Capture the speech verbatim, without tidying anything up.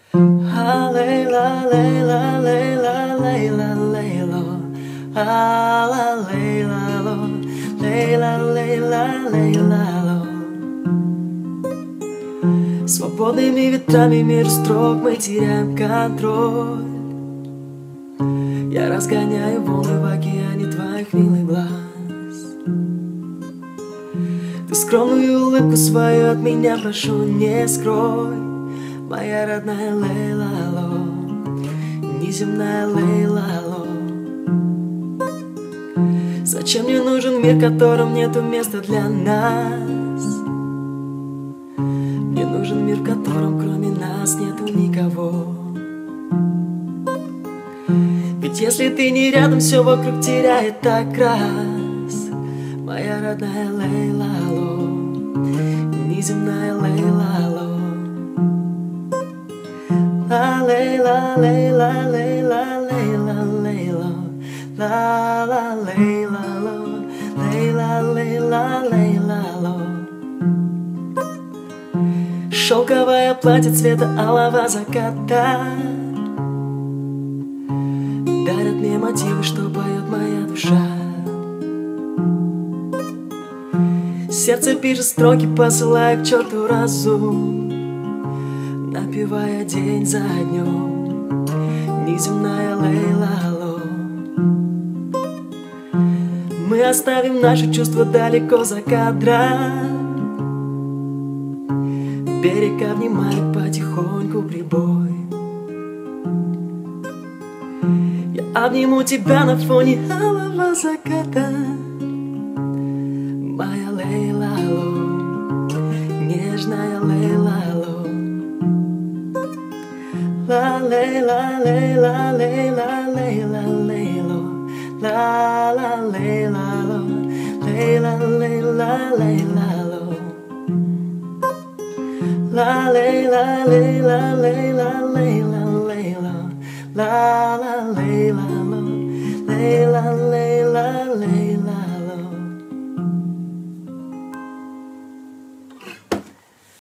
Ah, Layla, Layla, Layla, Layla, Laylo. Ah, la, Layla, lo. Layla, Layla, Layla, lo. Свободными ветрами мир строк мы теряем контроль. Я разгоняю волны в океане твоих милых глаз. Ты скромную улыбку свою от меня прошу не скрой. Моя родная Лейла, ло, неземная Лейла, ло. Зачем мне нужен мир, в котором нету места для нас? Мне нужен мир, в котором кроме нас нету никого. Ведь если ты не рядом, все вокруг теряет окрас. Моя родная Лейла, ло, неземная Лейла, ло. La Layla, Layla, Layla, Layla, Layla, la la Layla, lo, Layla, Layla, Layla, lo. Шелковое платье цвета алого заката дарят мне мотивы, что поет моя душа. Сердце пишет строки, посылая к черту разум, напевая день за днем, неземная Лейла, ло. Мы оставим наши чувства далеко за кадром. Берег обнимает потихоньку прибой. Я обниму тебя на фоне алого заката. Моя Лейла, ло, нежная Лейла, ло. La Layla, Layla, Layla, Layla, Laylo. La la Layla, lo. Layla, Layla, Layla, lo. La Layla, Layla, Layla, Layla, Layla. La la Layla, lo. Layla, Layla, Layla.